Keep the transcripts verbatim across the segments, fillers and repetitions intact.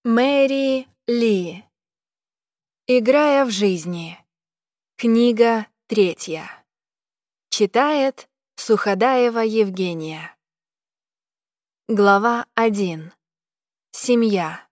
Мэри Ли. Играя в жизни. Книга третья. Читает Суходаева Евгения. Глава один. Семья.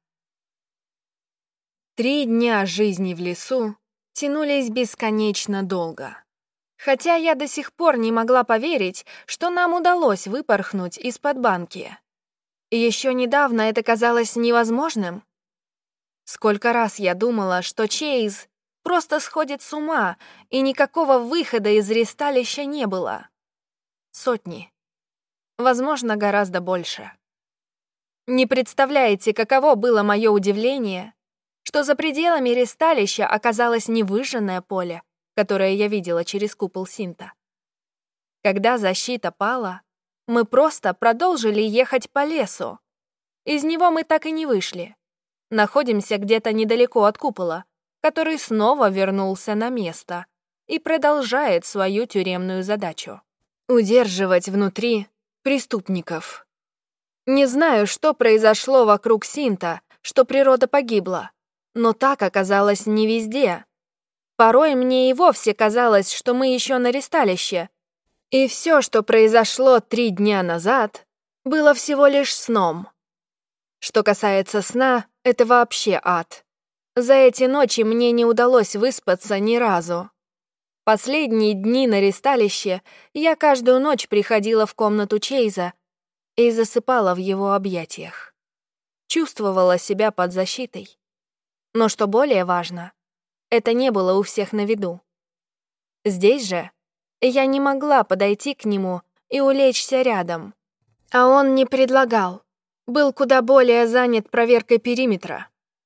Три дня жизни в лесу тянулись бесконечно долго. Хотя я до сих пор не могла поверить, что нам удалось выпорхнуть из-под банки. Еще недавно это казалось невозможным. Сколько раз я думала, что Чейз просто сходит с ума, и никакого выхода из ристалища не было. Сотни. Возможно, гораздо больше. Не представляете, каково было мое удивление, что за пределами ристалища оказалось не выжженное поле, которое я видела через купол Синта. Когда защита пала, мы просто продолжили ехать по лесу. Из него мы так и не вышли. Находимся где-то недалеко от купола, который снова вернулся на место и продолжает свою тюремную задачу — удерживать внутри преступников. Не знаю, что произошло вокруг Синта, что природа погибла, но так оказалось не везде. Порой мне и вовсе казалось, что мы еще на ристалище, и все, что произошло три дня назад, было всего лишь сном. Что касается сна, это вообще ад. За эти ночи мне не удалось выспаться ни разу. Последние дни на ристалище я каждую ночь приходила в комнату Чейза и засыпала в его объятиях. Чувствовала себя под защитой. Но что более важно, это не было у всех на виду. Здесь же я не могла подойти к нему и улечься рядом. А он не предлагал. Был куда более занят проверкой периметра.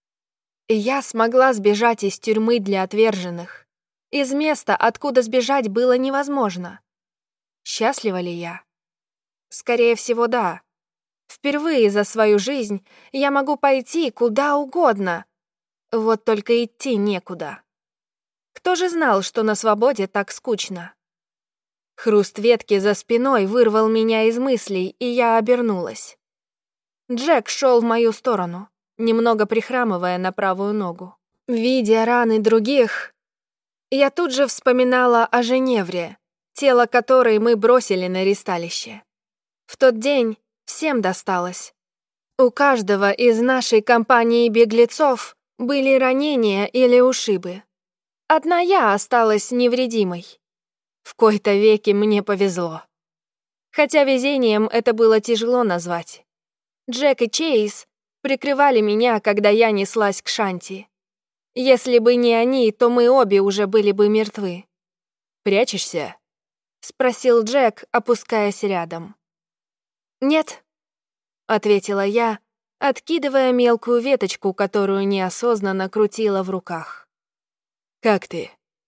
Я смогла сбежать из тюрьмы для отверженных, из места, откуда сбежать было невозможно. Счастлива ли я? Скорее всего, да. Впервые за свою жизнь я могу пойти куда угодно, вот только идти некуда. Кто же знал, что на свободе так скучно? Хруст ветки за спиной вырвал меня из мыслей, и я обернулась. Джек шел в мою сторону, немного прихрамывая на правую ногу. Видя раны других, я тут же вспоминала о Женевре, тело которой мы бросили на ристалище. В тот день всем досталось. У каждого из нашей компании беглецов были ранения или ушибы. Одна я осталась невредимой. В кои-то веки мне повезло. Хотя везением это было тяжело назвать. Джек и Чейз прикрывали меня, когда я неслась к Шанти. Если бы не они, то мы обе уже были бы мертвы. «Прячешься?» — спросил Джек, опускаясь рядом. «Нет», — ответила я, откидывая мелкую веточку, которую неосознанно крутила в руках. «Как ты?»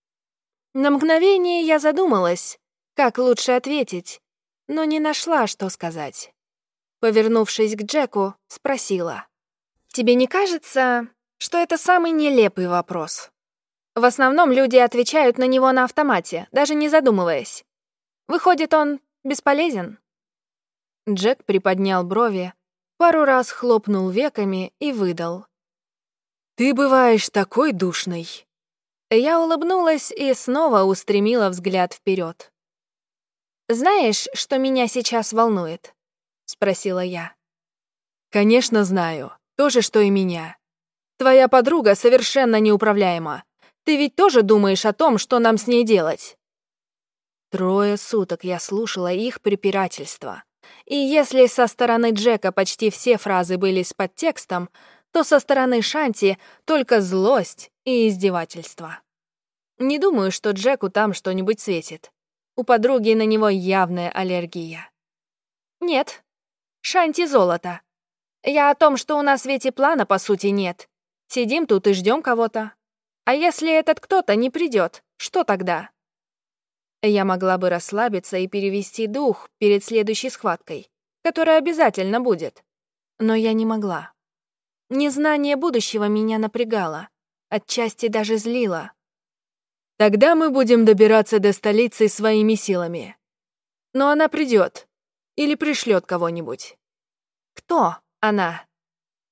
На мгновение я задумалась, как лучше ответить, но не нашла, что сказать. Повернувшись к Джеку, спросила. «Тебе не кажется, что это самый нелепый вопрос? В основном люди отвечают на него на автомате, даже не задумываясь. Выходит, он бесполезен?» Джек приподнял брови, пару раз хлопнул веками и выдал. «Ты бываешь такой душный». Я улыбнулась и снова устремила взгляд вперед. «Знаешь, что меня сейчас волнует?» — спросила я. «Конечно знаю. То же, что и меня. Твоя подруга совершенно неуправляема. Ты ведь тоже думаешь о том, что нам с ней делать?» Трое суток я слушала их препирательства. И если со стороны Джека почти все фразы были с подтекстом, то со стороны Шанти только злость и издевательство. Не думаю, что Джеку там что-нибудь светит. У подруги на него явная аллергия. «Нет, Шанти золото. Я о том, что у нас ведь и плана по сути нет. Сидим тут и ждем кого-то. А если этот кто-то не придет, что тогда?» Я могла бы расслабиться и перевести дух перед следующей схваткой, которая обязательно будет. Но я не могла. Незнание будущего меня напрягало, отчасти даже злило. «Тогда мы будем добираться до столицы своими силами. Но она придет или пришлет кого-нибудь». «Кто она?»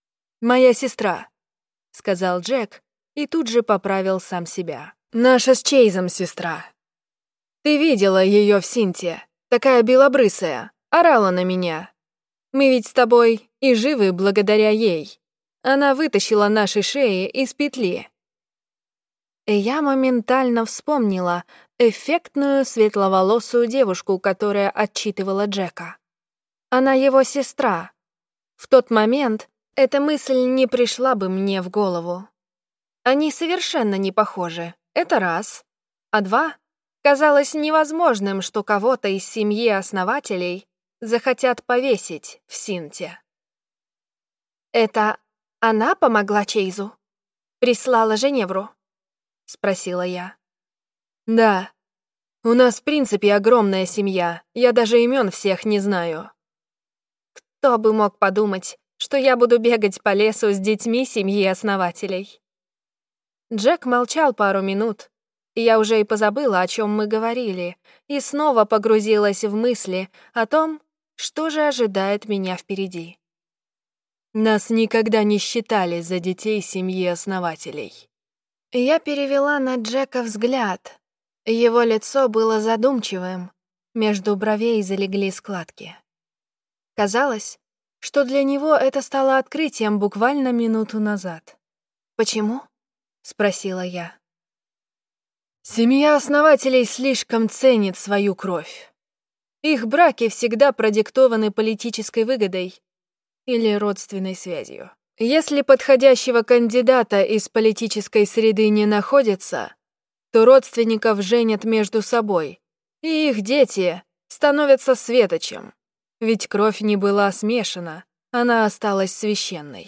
«Моя сестра», — сказал Джек и тут же поправил сам себя. «Наша с Чейзом сестра. Ты видела ее в Синте, такая белобрысая, орала на меня. Мы ведь с тобой и живы благодаря ей. Она вытащила наши шеи из петли». И я моментально вспомнила эффектную светловолосую девушку, которая отчитывала Джека. Она его сестра. В тот момент эта мысль не пришла бы мне в голову. Они совершенно не похожи, это раз. А два, казалось невозможным, что кого-то из семьи основателей захотят повесить в Синте. «Это она помогла Чейзу? Прислала Женевру?» — спросила я. «Да. У нас, в принципе, огромная семья. Я даже имен всех не знаю». Кто бы мог подумать, что я буду бегать по лесу с детьми семьи основателей? Джек молчал пару минут, и я уже и позабыла, о чем мы говорили, и снова погрузилась в мысли о том, что же ожидает меня впереди. Нас никогда не считали за детей семьи основателей. Я перевела на Джека взгляд. Его лицо было задумчивым, между бровей залегли складки. Казалось, что для него это стало открытием буквально минуту назад. «Почему?» — спросила я. Семья основателей слишком ценит свою кровь. Их браки всегда продиктованы политической выгодой или родственной связью. Если подходящего кандидата из политической среды не находится, то родственников женят между собой, и их дети становятся светочем, ведь кровь не была смешана, она осталась священной.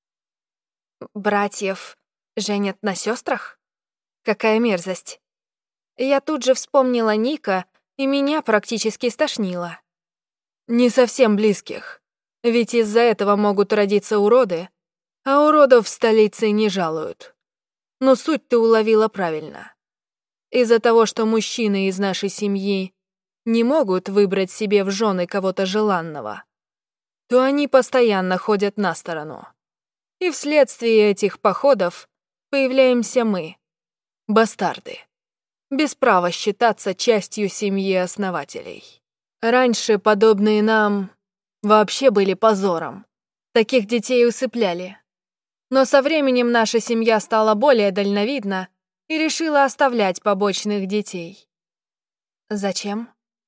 Братьев женят на сестрах? Какая мерзость. Я тут же вспомнила Ника, и меня практически стошнило. Не совсем близких, ведь из-за этого могут родиться уроды, а уродов в столице не жалуют. Но суть ты уловила правильно. Из-за того, что мужчины из нашей семьи не могут выбрать себе в жены кого-то желанного, то они постоянно ходят на сторону. И вследствие этих походов появляемся мы, бастарды, без права считаться частью семьи основателей. Раньше подобные нам вообще были позором. Таких детей усыпляли. Но со временем наша семья стала более дальновидна и решила оставлять побочных детей. Зачем?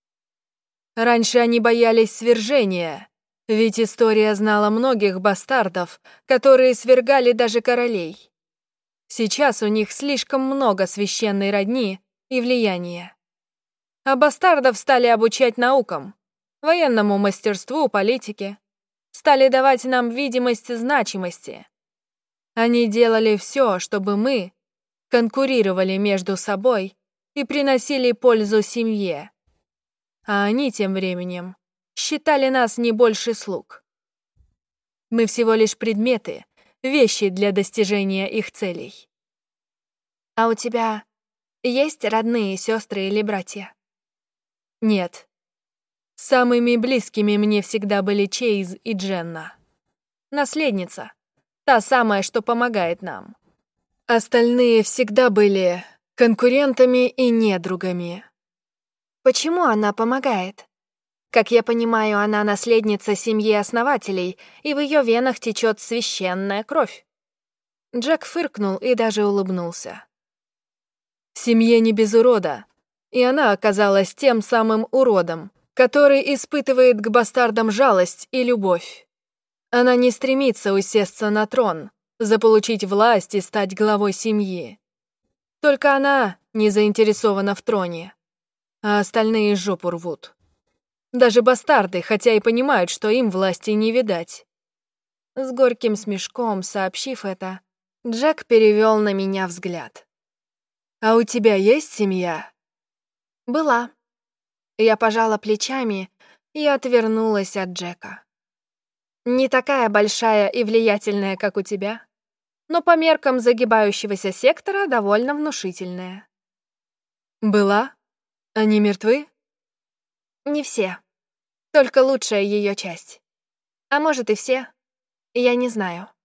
Раньше они боялись свержения, ведь история знала многих бастардов, которые свергали даже королей. Сейчас у них слишком много священной родни и влияния. А бастардов стали обучать наукам, военному мастерству, политике. Стали давать нам видимость значимости. Они делали все, чтобы мы конкурировали между собой и приносили пользу семье. А они тем временем считали нас не больше слуг. Мы всего лишь предметы, вещи для достижения их целей. А у тебя есть родные сестры или братья? Нет. Самыми близкими мне всегда были Чейз и Дженна. Наследница, та самая, что помогает нам. Остальные всегда были конкурентами и недругами. Почему она помогает? Как я понимаю, она наследница семьи основателей, и в ее венах течет священная кровь. Джек фыркнул и даже улыбнулся. В семье не без урода, и она оказалась тем самым уродом, который испытывает к бастардам жалость и любовь. Она не стремится усесться на трон, заполучить власть и стать главой семьи. Только она не заинтересована в троне, а остальные жопу рвут. Даже бастарды, хотя и понимают, что им власти не видать. С горьким смешком, сообщив это, Джек перевел на меня взгляд. «А у тебя есть семья?» «Была». Я пожала плечами и отвернулась от Джека. «Не такая большая и влиятельная, как у тебя, но по меркам загибающегося сектора довольно внушительная». «Была? Они мертвы?» «Не все. Только лучшая ее часть. А может и все. Я не знаю».